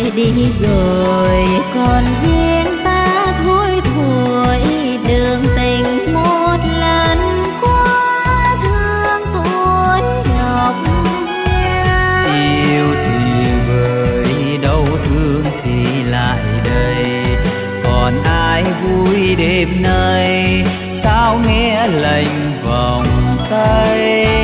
đi rồi còn riêng ta thôi thôi, đường tình một lần quá thương tôi nhọc nhằn. Yêu thì vời đâu thương thì lại đây, còn ai vui đêm nay sao nghe lạnh vòng tay.